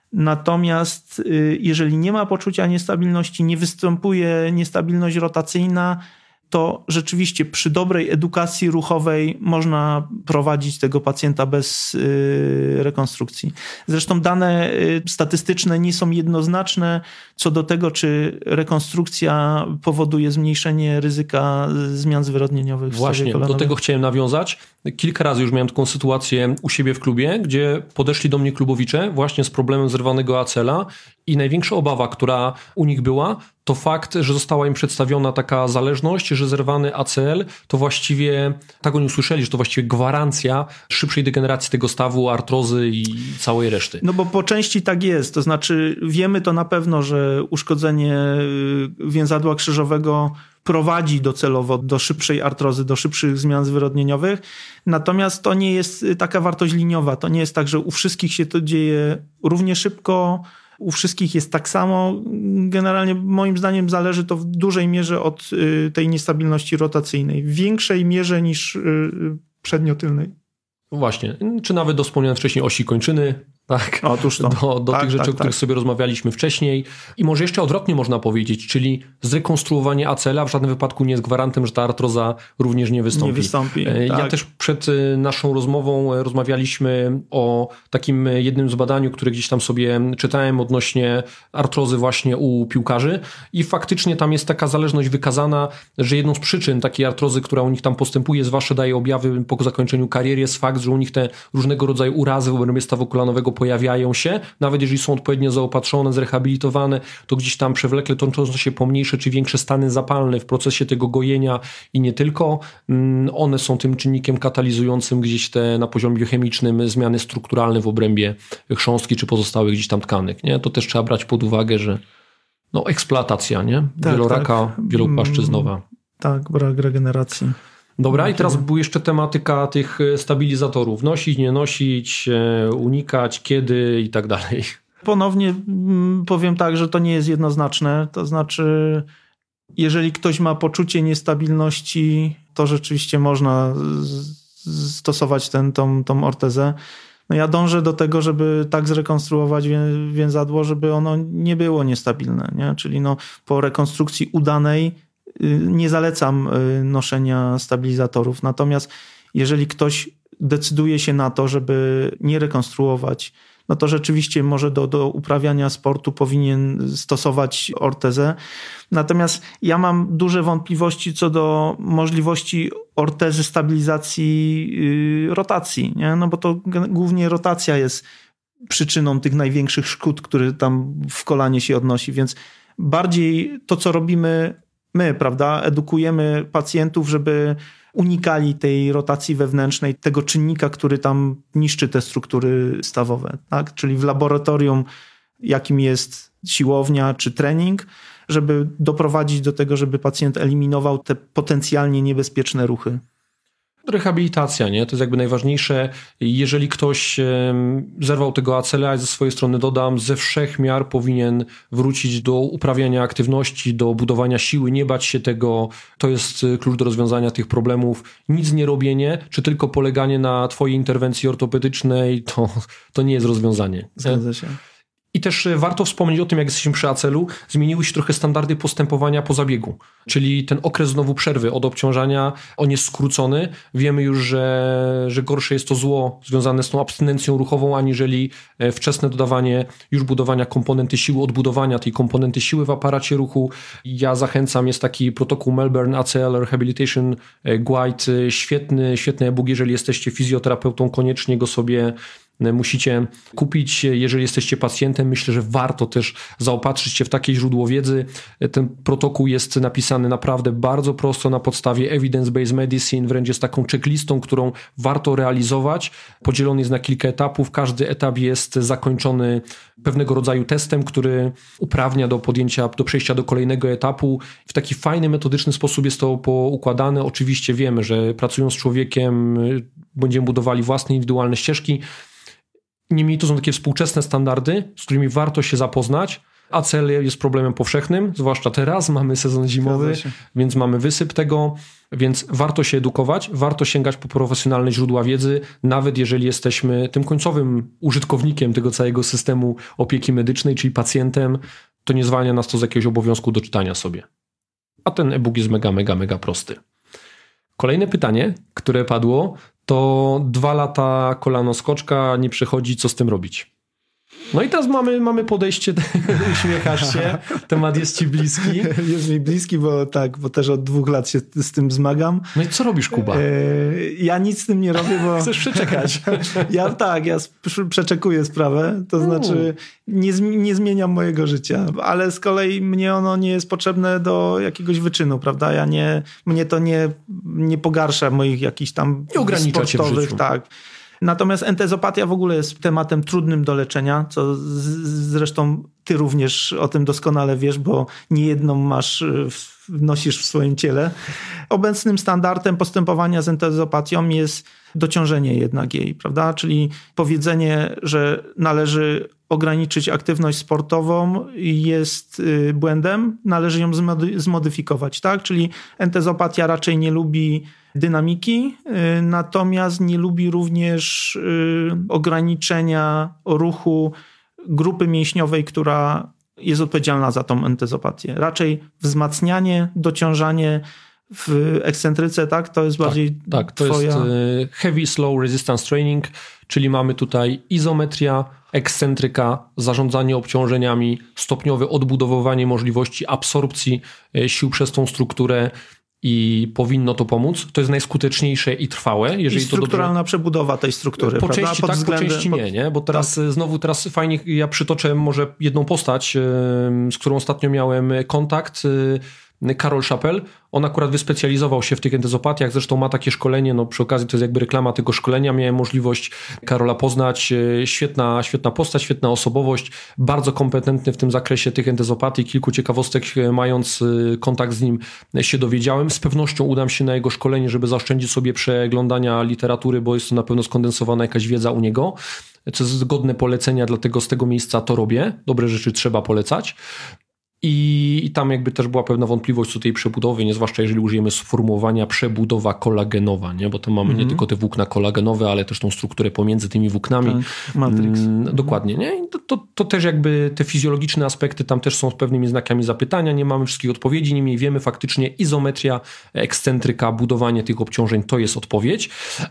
Natomiast jeżeli nie ma poczucia niestabilności, nie występuje niestabilność rotacyjna, to rzeczywiście przy dobrej edukacji ruchowej można prowadzić tego pacjenta bez rekonstrukcji. Zresztą dane statystyczne nie są jednoznaczne co do tego, czy rekonstrukcja powoduje zmniejszenie ryzyka zmian zwyrodnieniowych. Właśnie, do tego chciałem nawiązać. Kilka razy już miałem taką sytuację u siebie w klubie, gdzie podeszli do mnie klubowicze właśnie z problemem zerwanego ACL-a i największa obawa, która u nich była, to fakt, że została im przedstawiona taka zależność, że zerwany ACL to właściwie, tak oni usłyszeli, że to właściwie gwarancja szybszej degeneracji tego stawu, artrozy i całej reszty. No bo po części tak jest, to znaczy wiemy to na pewno, że uszkodzenie więzadła krzyżowego prowadzi docelowo do szybszej artrozy, do szybszych zmian zwyrodnieniowych, natomiast to nie jest taka wartość liniowa, to nie jest tak, że u wszystkich się to dzieje równie szybko, u wszystkich jest tak samo. Generalnie moim zdaniem zależy to w dużej mierze od tej niestabilności rotacyjnej. W większej mierze niż przedniotylnej. Właśnie. Czy nawet do wspomnianej wcześniej osi kończyny. Tak, otóż to. Do tych rzeczy, o których sobie rozmawialiśmy wcześniej. I może jeszcze odwrotnie można powiedzieć, czyli zrekonstruowanie ACL-a w żadnym wypadku nie jest gwarantem, że ta artroza również nie wystąpi. Ja też przed naszą rozmową rozmawialiśmy o takim jednym z badaniu, które gdzieś tam sobie czytałem odnośnie artrozy właśnie u piłkarzy i faktycznie tam jest taka zależność wykazana, że jedną z przyczyn takiej artrozy, która u nich tam postępuje, zwłaszcza daje objawy po zakończeniu kariery, jest fakt, że u nich te różnego rodzaju urazy w obrębie stawu kolanowego pojawiają się, nawet jeżeli są odpowiednio zaopatrzone, zrehabilitowane, to gdzieś tam przewlekle toczą się pomniejsze czy większe stany zapalne w procesie tego gojenia i nie tylko. One są tym czynnikiem katalizującym gdzieś te na poziomie biochemicznym zmiany strukturalne w obrębie chrząstki czy pozostałych gdzieś tam tkanek. Nie? To też trzeba brać pod uwagę, że eksploatacja, nie? Wieloraka, wielopłaszczyznowa. Tak, brak regeneracji. Dobra, i teraz była jeszcze tematyka tych stabilizatorów. Nosić, nie nosić, unikać, kiedy i tak dalej. Ponownie powiem tak, że to nie jest jednoznaczne. To znaczy, jeżeli ktoś ma poczucie niestabilności, to rzeczywiście można stosować tą ortezę. No ja dążę do tego, żeby tak zrekonstruować więzadło, żeby ono nie było niestabilne, nie? Czyli no, po rekonstrukcji udanej nie zalecam noszenia stabilizatorów. Natomiast jeżeli ktoś decyduje się na to, żeby nie rekonstruować, no to rzeczywiście może do uprawiania sportu powinien stosować ortezę. Natomiast ja mam duże wątpliwości co do możliwości ortezy stabilizacji rotacji, nie? No bo to głównie rotacja jest przyczyną tych największych szkód, które tam w kolanie się odnosi, więc bardziej to, co robimy my, prawda, edukujemy pacjentów, żeby unikali tej rotacji wewnętrznej, tego czynnika, który tam niszczy te struktury stawowe, tak? Czyli w laboratorium, jakim jest siłownia czy trening, żeby doprowadzić do tego, żeby pacjent eliminował te potencjalnie niebezpieczne ruchy. Rehabilitacja, nie? To jest jakby najważniejsze. Jeżeli ktoś zerwał tego ACL-a, ze swojej strony dodam, ze wszech miar powinien wrócić do uprawiania aktywności, do budowania siły, nie bać się tego. To jest klucz do rozwiązania tych problemów. Nic nie robienie, czy tylko poleganie na twojej interwencji ortopedycznej, to nie jest rozwiązanie. Zgadza się. I też warto wspomnieć o tym, jak jesteśmy przy ACL-u, zmieniły się trochę standardy postępowania po zabiegu. Czyli ten okres znowu przerwy od obciążania, on jest skrócony. Wiemy już, że gorsze jest to zło związane z tą abstynencją ruchową, aniżeli wczesne dodawanie już budowania komponenty siły, odbudowania tej komponenty siły w aparacie ruchu. Ja zachęcam, jest taki protokół Melbourne ACL Rehabilitation Guide, świetny e-book, jeżeli jesteście fizjoterapeutą, koniecznie go sobie musicie kupić. Jeżeli jesteście pacjentem, myślę, że warto też zaopatrzyć się w takie źródło wiedzy. Ten protokół jest napisany naprawdę bardzo prosto na podstawie evidence-based medicine, wręcz jest taką checklistą, którą warto realizować. Podzielony jest na kilka etapów. Każdy etap jest zakończony pewnego rodzaju testem, który uprawnia do przejścia do kolejnego etapu. W taki fajny, metodyczny sposób jest to poukładane. Oczywiście wiemy, że pracując z człowiekiem będziemy budowali własne indywidualne ścieżki. Niemniej to są takie współczesne standardy, z którymi warto się zapoznać. ACL jest problemem powszechnym, zwłaszcza teraz, mamy sezon zimowy, więc mamy wysyp tego, więc warto się edukować, warto sięgać po profesjonalne źródła wiedzy, nawet jeżeli jesteśmy tym końcowym użytkownikiem tego całego systemu opieki medycznej, czyli pacjentem, to nie zwalnia nas to z jakiegoś obowiązku do czytania sobie. A ten e-book jest mega prosty. Kolejne pytanie, które padło, to 2 lata kolanoskoczka nie przechodzi, co z tym robić? No i teraz mamy podejście, uśmiechasz się, temat jest ci bliski. Jest mi bliski, bo też od 2 lat się z tym zmagam. No i co robisz, Kuba? Ja nic z tym nie robię, bo... Chcesz przeczekać. Ja przeczekuję sprawę, to znaczy nie zmieniam mojego życia, ale z kolei mnie ono nie jest potrzebne do jakiegoś wyczynu, prawda? Mnie to nie pogarsza moich jakichś tam nie ogranicza sportowych, cię w życiu. tak. Natomiast entezopatia w ogóle jest tematem trudnym do leczenia, co zresztą ty również o tym doskonale wiesz, bo niejedną nosisz w swoim ciele. Obecnym standardem postępowania z entezopatią jest dociążenie jednak jej, prawda? Czyli powiedzenie, że należy ograniczyć aktywność sportową jest błędem, należy ją zmodyfikować, tak? Czyli entezopatia raczej nie lubi dynamiki, natomiast nie lubi również ograniczenia ruchu grupy mięśniowej, która jest odpowiedzialna za tą entezopatię. Raczej wzmacnianie, dociążanie w ekscentryce, tak? To jest bardziej tak, to jest heavy, slow resistance training, czyli mamy tutaj izometria, ekscentryka, zarządzanie obciążeniami, stopniowe odbudowywanie możliwości absorpcji sił przez tą strukturę i powinno to pomóc. To jest najskuteczniejsze i trwałe. Jeżeli i strukturalna to dobrze... przebudowa tej struktury. Po prawda? części tak, po części nie, bo teraz teraz fajnie, ja przytoczę może jedną postać, z którą ostatnio miałem kontakt, Karol Szapel. On akurat wyspecjalizował się w tych entezopatiach, zresztą ma takie szkolenie, no przy okazji to jest jakby reklama tego szkolenia, miałem możliwość Karola poznać, świetna postać, świetna osobowość, bardzo kompetentny w tym zakresie tych entezopatii, kilku ciekawostek mając kontakt z nim się dowiedziałem, z pewnością udam się na jego szkolenie, żeby zaoszczędzić sobie przeglądania literatury, bo jest to na pewno skondensowana jakaś wiedza u niego, co jest godne polecenia, dlatego z tego miejsca to robię, dobre rzeczy trzeba polecać. I tam jakby też była pewna wątpliwość co tej przebudowy, nie zwłaszcza jeżeli użyjemy sformułowania przebudowa kolagenowa, nie? Bo tam mamy nie tylko te włókna kolagenowe, ale też tą strukturę pomiędzy tymi włóknami. Tak, Matrix. Dokładnie, nie? I to też jakby te fizjologiczne aspekty tam też są z pewnymi znakami zapytania, nie mamy wszystkich odpowiedzi, niemniej wiemy faktycznie izometria, ekscentryka, budowanie tych obciążeń to jest odpowiedź,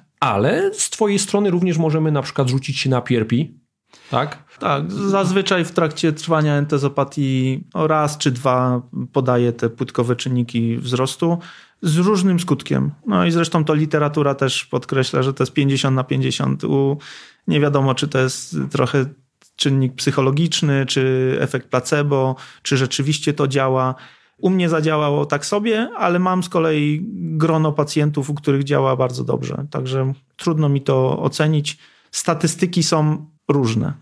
ale z twojej strony również możemy na przykład rzucić się na PRP, tak? Tak, zazwyczaj w trakcie trwania entezopatii raz czy dwa podaję te płytkowe czynniki wzrostu z różnym skutkiem. No i zresztą to literatura też podkreśla, że to jest 50/50. Nie wiadomo, czy to jest trochę czynnik psychologiczny, czy efekt placebo, czy rzeczywiście to działa. U mnie zadziałało tak sobie, ale mam z kolei grono pacjentów, u których działa bardzo dobrze. Także trudno mi to ocenić. Statystyki są różne.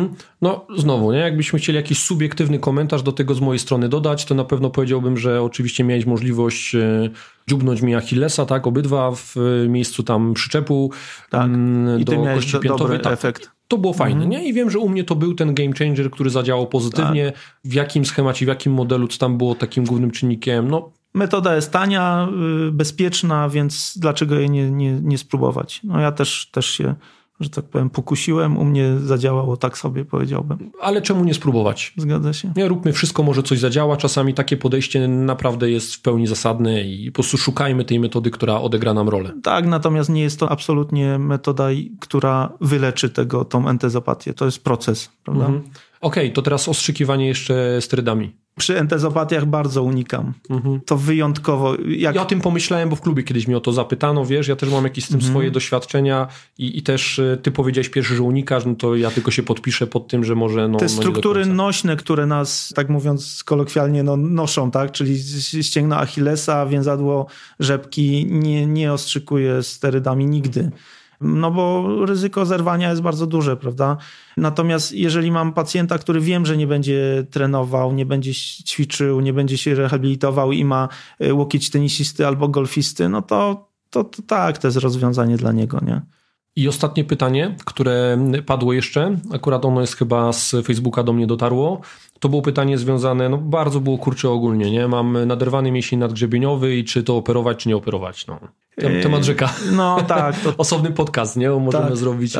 No znowu, nie? Jakbyśmy chcieli jakiś subiektywny komentarz do tego z mojej strony dodać, to na pewno powiedziałbym, że oczywiście miałeś możliwość dziubnąć mi Achillesa, tak? Obydwa w miejscu tam przyczepu Tak. I ty do miałeś kości piętowej. dobry efekt. To było fajne, nie? I wiem, że u mnie to był ten game changer, który zadziałał pozytywnie. Tak. W jakim schemacie, w jakim modelu, co tam było takim głównym czynnikiem, no... Metoda jest tania, bezpieczna, więc dlaczego jej nie spróbować? No ja też się, że tak powiem, pokusiłem. U mnie zadziałało tak sobie, powiedziałbym. Ale czemu nie spróbować? Zgadza się. Nie, róbmy wszystko, może coś zadziała. Czasami takie podejście naprawdę jest w pełni zasadne i po prostu szukajmy tej metody, która odegra nam rolę. Tak, natomiast nie jest to absolutnie metoda, która wyleczy tą entezopatię. To jest proces, prawda? Okej, to teraz ostrzykiwanie jeszcze sterydami. Przy entezopatiach bardzo unikam. To wyjątkowo... Ja o tym pomyślałem, bo w klubie kiedyś mnie o to zapytano, wiesz, ja też mam jakieś z tym swoje doświadczenia i też ty powiedziałeś pierwszy, że unikasz, no to ja tylko się podpiszę pod tym, że może... Te struktury nośne, które nas, tak mówiąc kolokwialnie, noszą, tak? Czyli ścięgno Achillesa, więzadło rzepki, nie ostrzykuję sterydami nigdy. No bo ryzyko zerwania jest bardzo duże, prawda? Natomiast jeżeli mam pacjenta, który wiem, że nie będzie trenował, nie będzie ćwiczył, nie będzie się rehabilitował i ma łokieć tenisisty albo golfisty, no to tak, to jest rozwiązanie dla niego, nie? I ostatnie pytanie, które padło jeszcze, akurat ono jest chyba z Facebooka do mnie dotarło, to było pytanie związane, no bardzo było kurcze ogólnie, nie? Mam naderwany mięsień nadgrzebieniowy i czy to operować, czy nie operować, no. Temat rzeka. No tak. To... Osobny podcast, nie? Możemy zrobić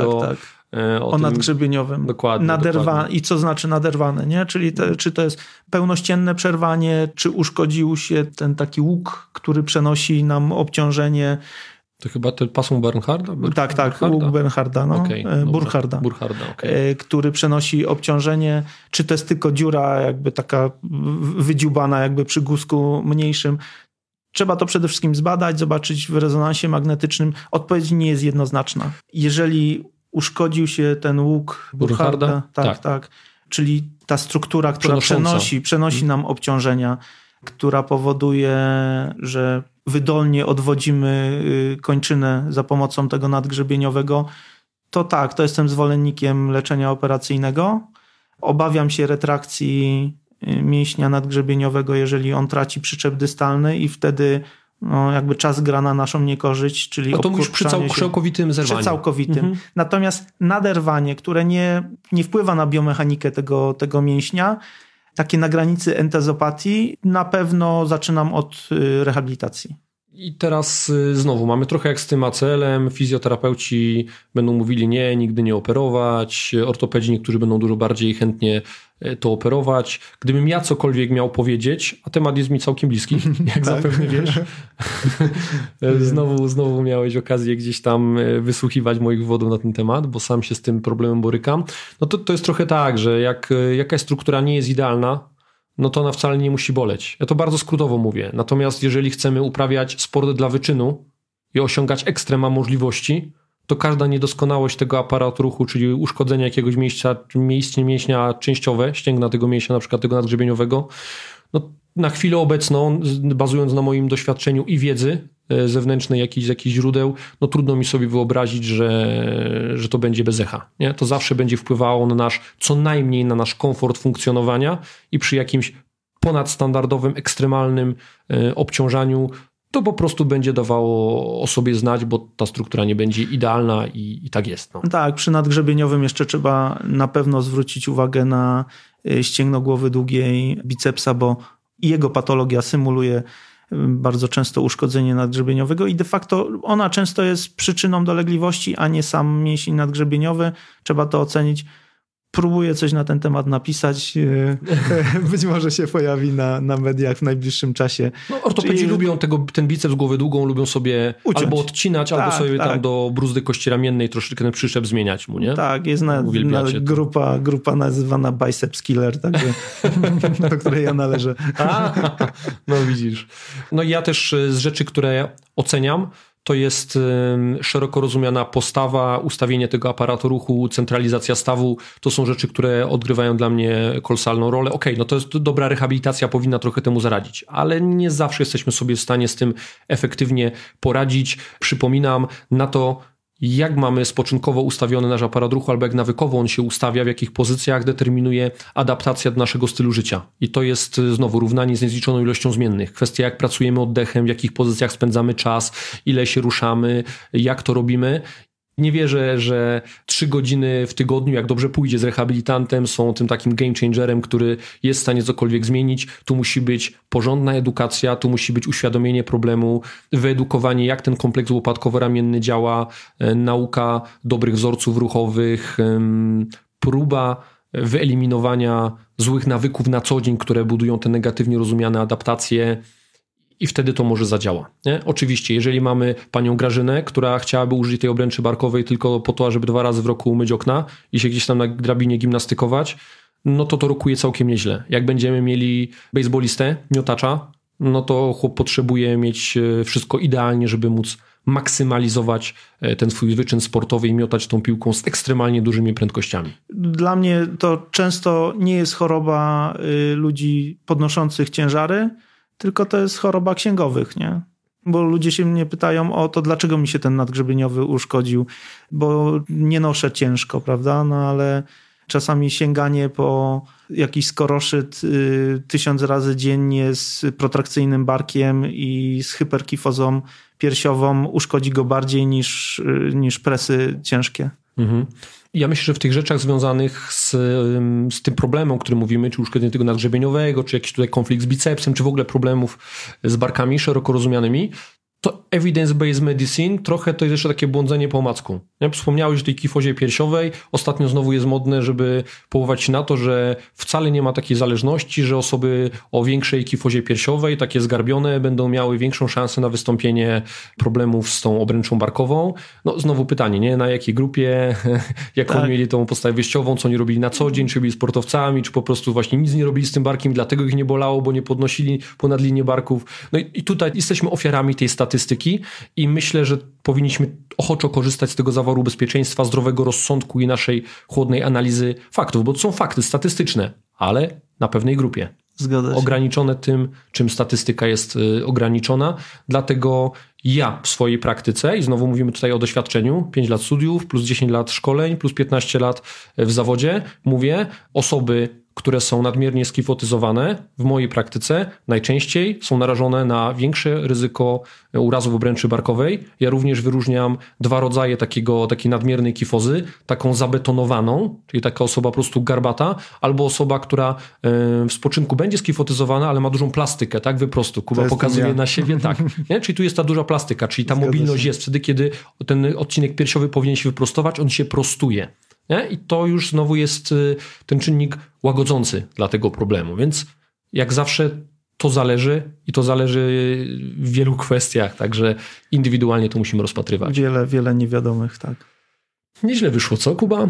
o nadgrzebieniowym. Dokładnie. I co znaczy naderwane, nie? Czyli czy to jest pełnościenne przerwanie, czy uszkodził się ten taki łuk, który przenosi nam obciążenie. To chyba ten pasum Bernharda? Tak, łuk Bernharda, no. Okay, Burkharda, okay. Który przenosi obciążenie, czy to jest tylko dziura jakby taka wydziubana jakby przy guzku mniejszym. Trzeba to przede wszystkim zbadać, zobaczyć w rezonansie magnetycznym. Odpowiedź nie jest jednoznaczna. Jeżeli uszkodził się ten łuk Burkharda, tak. Czyli ta struktura, która przenosi nam obciążenia, która powoduje, że wydolnie odwodzimy kończynę za pomocą tego nadgrzebieniowego, to tak, to jestem zwolennikiem leczenia operacyjnego. Obawiam się retrakcji mięśnia nadgrzebieniowego, jeżeli on traci przyczep dystalny i wtedy jakby czas gra na naszą niekorzyść, czyli to mówisz przy całkowitym zerwaniu. Przy całkowitym. Natomiast naderwanie, które nie wpływa na biomechanikę tego mięśnia, takie na granicy entezopatii, na pewno zaczynam od rehabilitacji. I teraz znowu mamy trochę jak z tym ACL-em, fizjoterapeuci będą mówili nie, nigdy nie operować, ortopedzi niektórzy będą dużo bardziej chętnie to operować. Gdybym ja cokolwiek miał powiedzieć, a temat jest mi całkiem bliski, jak zapewne wiesz, znowu miałeś okazję gdzieś tam wysłuchiwać moich wywodów na ten temat, bo sam się z tym problemem borykam, no to jest trochę tak, że jak jakaś struktura nie jest idealna, no to ona wcale nie musi boleć. Ja to bardzo skrótowo mówię. Natomiast jeżeli chcemy uprawiać sport dla wyczynu i osiągać ekstrema możliwości, to każda niedoskonałość tego aparatu ruchu, czyli uszkodzenie jakiegoś mięśnia częściowe, ścięgna tego mięśnia, na przykład tego nadgrzebieniowego, no na chwilę obecną, bazując na moim doświadczeniu i wiedzy zewnętrznej jakichś źródeł, no trudno mi sobie wyobrazić, że to będzie bez echa. Nie? To zawsze będzie wpływało co najmniej na nasz komfort funkcjonowania i przy jakimś ponadstandardowym, ekstremalnym obciążaniu to po prostu będzie dawało o sobie znać, bo ta struktura nie będzie idealna i tak jest. No. Tak, przy nadgrzebieniowym jeszcze trzeba na pewno zwrócić uwagę na ścięgno głowy długiej, bicepsa, bo jego patologia symuluje bardzo często uszkodzenie nadgrzebieniowego i de facto ona często jest przyczyną dolegliwości, a nie sam mięsień nadgrzebieniowy. Trzeba to ocenić. Próbuję coś na ten temat napisać. Być może się pojawi na mediach w najbliższym czasie. No, ortopedzi lubią ten biceps głowy długą, lubią sobie uciąć. Albo odcinać, albo sobie tam do bruzdy kości ramiennej troszeczkę ten przyszczep zmieniać mu, nie? Tak, jest grupa nazywana Biceps Killer, także, do której ja należę. No widzisz. No i ja też z rzeczy, które oceniam, to jest szeroko rozumiana postawa, ustawienie tego aparatu ruchu, centralizacja stawu. To są rzeczy, które odgrywają dla mnie kolosalną rolę. Okej, no to jest dobra rehabilitacja, powinna trochę temu zaradzić, ale nie zawsze jesteśmy sobie w stanie z tym efektywnie poradzić. Przypominam na to, jak mamy spoczynkowo ustawiony nasz aparat ruchu, albo jak nawykowo on się ustawia, w jakich pozycjach, determinuje adaptacja do naszego stylu życia. I to jest znowu równanie z niezliczoną ilością zmiennych. Kwestia, jak pracujemy oddechem, w jakich pozycjach spędzamy czas, ile się ruszamy, jak to robimy. Nie wierzę, że 3 godziny w tygodniu, jak dobrze pójdzie z rehabilitantem, są tym takim game changerem, który jest w stanie cokolwiek zmienić. Tu musi być porządna edukacja, tu musi być uświadomienie problemu, wyedukowanie, jak ten kompleks łopatkowo-ramienny działa, nauka dobrych wzorców ruchowych, próba wyeliminowania złych nawyków na co dzień, które budują te negatywnie rozumiane adaptacje. I wtedy to może zadziała. Nie? Oczywiście, jeżeli mamy panią Grażynę, która chciałaby użyć tej obręczy barkowej tylko po to, żeby 2 razy w roku umyć okna i się gdzieś tam na drabinie gimnastykować, no to rokuje całkiem nieźle. Jak będziemy mieli bejsbolistę, miotacza, no to chłop potrzebuje mieć wszystko idealnie, żeby móc maksymalizować ten swój wyczyn sportowy i miotać tą piłką z ekstremalnie dużymi prędkościami. Dla mnie to często nie jest choroba ludzi podnoszących ciężary, tylko to jest choroba księgowych, nie? Bo ludzie się mnie pytają o to, dlaczego mi się ten nadgrzebieniowy uszkodził, bo nie noszę ciężko, prawda? No ale czasami sięganie po jakiś skoroszyt 1000 razy dziennie z protrakcyjnym barkiem i z hyperkifozą piersiową uszkodzi go bardziej niż presy ciężkie. Mhm. Ja myślę, że w tych rzeczach związanych z tym problemem, o którym mówimy, czy uszkodzenie tego nadgrzebieniowego, czy jakiś tutaj konflikt z bicepsem, czy w ogóle problemów z barkami szeroko rozumianymi, to evidence-based medicine trochę to jest jeszcze takie błądzenie po omacku. Wspomniałeś o tej kifozie piersiowej. Ostatnio znowu jest modne, żeby powoływać się na to, że wcale nie ma takiej zależności, że osoby o większej kifozie piersiowej, takie zgarbione, będą miały większą szansę na wystąpienie problemów z tą obręczą barkową. No znowu pytanie, nie? Na jakiej grupie, jaką mieli tą podstawę wyjściową, co oni robili na co dzień, czy byli sportowcami, czy po prostu właśnie nic nie robili z tym barkiem, dlatego ich nie bolało, bo nie podnosili ponad linię barków. No i tutaj jesteśmy ofiarami tej statystyki i myślę, że powinniśmy ochoczo korzystać z tego zaworu bezpieczeństwa, zdrowego rozsądku i naszej chłodnej analizy faktów, bo to są fakty statystyczne, ale na pewnej grupie. Zgadza się. Ograniczone tym, czym statystyka jest ograniczona. Dlatego ja w swojej praktyce, i znowu mówimy tutaj o doświadczeniu, 5 lat studiów, plus 10 lat szkoleń, plus 15 lat w zawodzie, mówię, osoby, które są nadmiernie skifotyzowane w mojej praktyce najczęściej są narażone na większe ryzyko urazów obręczy barkowej. Ja również wyróżniam 2 rodzaje takiej nadmiernej kifozy, taką zabetonowaną, czyli taka osoba po prostu garbata, albo osoba, która w spoczynku będzie skifotyzowana, ale ma dużą plastykę, tak? Wyprostu. Kuba pokazuje na siebie, tak. Nie? Czyli tu jest ta duża plastyka, czyli ta mobilność jest wtedy, kiedy ten odcinek piersiowy powinien się wyprostować, on się prostuje. Nie? I to już znowu jest ten czynnik łagodzący dla tego problemu, więc jak zawsze to zależy i to zależy w wielu kwestiach, także indywidualnie to musimy rozpatrywać. Wiele niewiadomych, tak. Nieźle wyszło, co Kuba?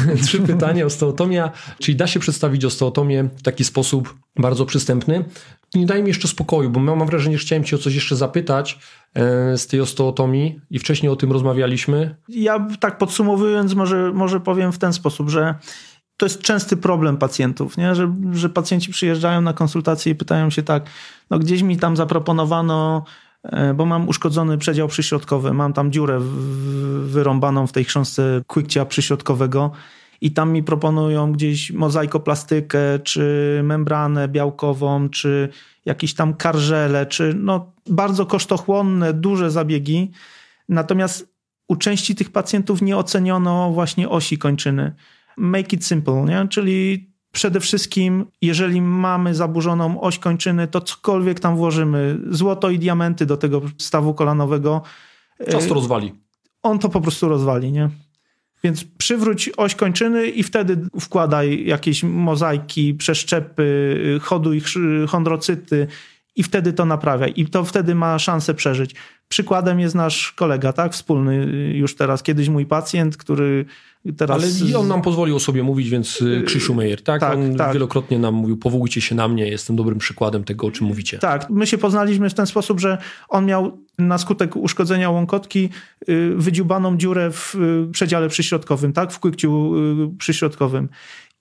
3 pytania, osteotomia. Czyli da się przedstawić osteotomię w taki sposób bardzo przystępny. Nie daj mi jeszcze spokoju, bo mam wrażenie, że chciałem cię o coś jeszcze zapytać z tej osteotomii i wcześniej o tym rozmawialiśmy. Ja tak podsumowując może powiem w ten sposób, że to jest częsty problem pacjentów, nie? Że pacjenci przyjeżdżają na konsultację i pytają się tak, no gdzieś mi tam zaproponowano, bo mam uszkodzony przedział przyśrodkowy, mam tam dziurę wyrąbaną w tej chrząstce łokcia przyśrodkowego i tam mi proponują gdzieś mozaikoplastykę, czy membranę białkową, czy jakieś tam karżele, czy no bardzo kosztochłonne, duże zabiegi. Natomiast u części tych pacjentów nie oceniono właśnie osi kończyny. Make it simple, nie? Czyli przede wszystkim, jeżeli mamy zaburzoną oś kończyny, to cokolwiek tam włożymy, złoto i diamenty do tego stawu kolanowego. Czas to rozwali. On to po prostu rozwali, nie? Więc przywróć oś kończyny i wtedy wkładaj jakieś mozaiki, przeszczepy, hoduj chondrocyty i wtedy to naprawiaj. I to wtedy ma szansę przeżyć. Przykładem jest nasz kolega, tak? Wspólny już teraz, kiedyś mój pacjent, który teraz... Ale i on nam pozwolił o sobie mówić, więc Krzysiu Meyer, tak? On wielokrotnie nam mówił, powołujcie się na mnie, jestem dobrym przykładem tego, o czym mówicie. Tak, my się poznaliśmy w ten sposób, że on miał na skutek uszkodzenia łąkotki wydziubaną dziurę w przedziale przyśrodkowym, tak? W kłykciu przyśrodkowym.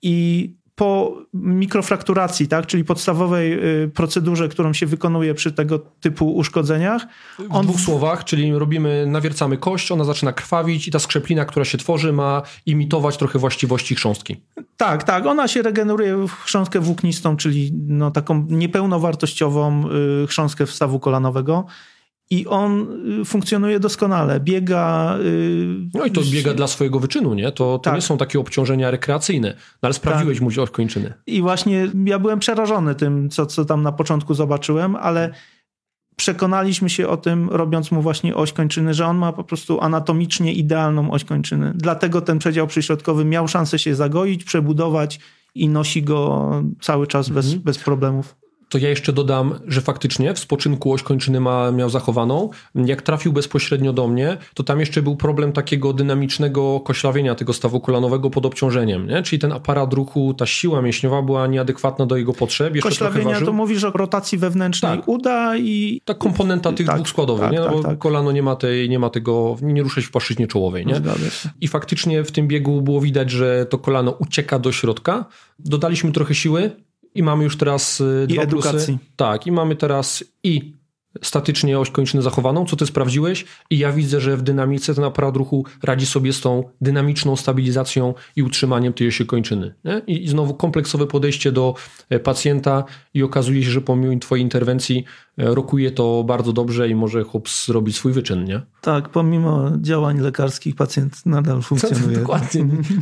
I po mikrofrakturacji, tak, czyli podstawowej procedurze, którą się wykonuje przy tego typu uszkodzeniach. W dwóch słowach, czyli nawiercamy kość, ona zaczyna krwawić i ta skrzeplina, która się tworzy, ma imitować trochę właściwości chrząstki. Tak, ona się regeneruje w chrząstkę włóknistą, czyli no, taką niepełnowartościową chrząstkę wstawu kolanowego. I on funkcjonuje doskonale, biega... No i to biega dla swojego wyczynu, nie? To nie są takie obciążenia rekreacyjne, no ale sprawdziłeś mu oś kończyny. I właśnie ja byłem przerażony tym, co tam na początku zobaczyłem, ale przekonaliśmy się o tym, robiąc mu właśnie oś kończyny, że on ma po prostu anatomicznie idealną oś kończyny. Dlatego ten przedział przyśrodkowy miał szansę się zagoić, przebudować i nosi go cały czas bez problemów. To ja jeszcze dodam, że faktycznie w spoczynku oś kończyny miał zachowaną. Jak trafił bezpośrednio do mnie, to tam jeszcze był problem takiego dynamicznego koślawienia tego stawu kolanowego pod obciążeniem, nie? Czyli ten aparat ruchu, ta siła mięśniowa była nieadekwatna do jego potrzeb. Jeszcze koślawienia to mówisz o rotacji wewnętrznej uda i... Ta komponenta tych dwóch składowych, nie? No bo kolano nie ma tego, nie rusza się w płaszczyźnie czołowej, nie? I faktycznie w tym biegu było widać, że to kolano ucieka do środka. Dodaliśmy trochę siły. I mamy już teraz dwa edukacji. Plusy. Tak, i mamy teraz i statycznie oś kończyny zachowaną, co ty sprawdziłeś, i ja widzę, że w dynamice ten aparat ruchu radzi sobie z tą dynamiczną stabilizacją i utrzymaniem tej osi kończyny. Nie? I znowu kompleksowe podejście do pacjenta i okazuje się, że pomimo twojej interwencji rokuje to bardzo dobrze i może chłop zrobić swój wyczyn, nie? Tak, pomimo działań lekarskich pacjent nadal funkcjonuje. Dokładnie.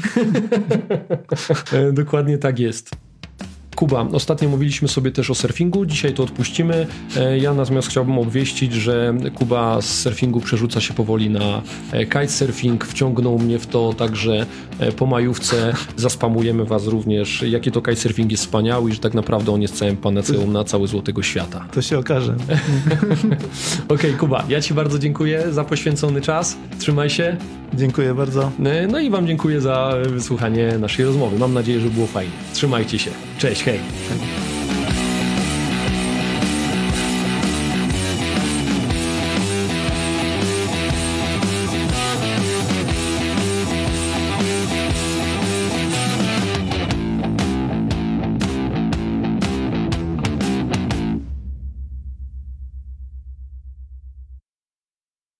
Dokładnie tak jest. Kuba, ostatnio mówiliśmy sobie też o surfingu, dzisiaj to odpuścimy. Ja natomiast chciałbym obwieścić, że Kuba z surfingu przerzuca się powoli na kitesurfing, wciągnął mnie w to, także po majówce zaspamujemy was również, jaki to kitesurfing jest wspaniały i że tak naprawdę on jest całym panaceum na cały złotego świata. To się okaże. Okej, Kuba, ja ci bardzo dziękuję za poświęcony czas, trzymaj się. Dziękuję bardzo. No i wam dziękuję za wysłuchanie naszej rozmowy. Mam nadzieję, że było fajnie. Trzymajcie się. Cześć, hej.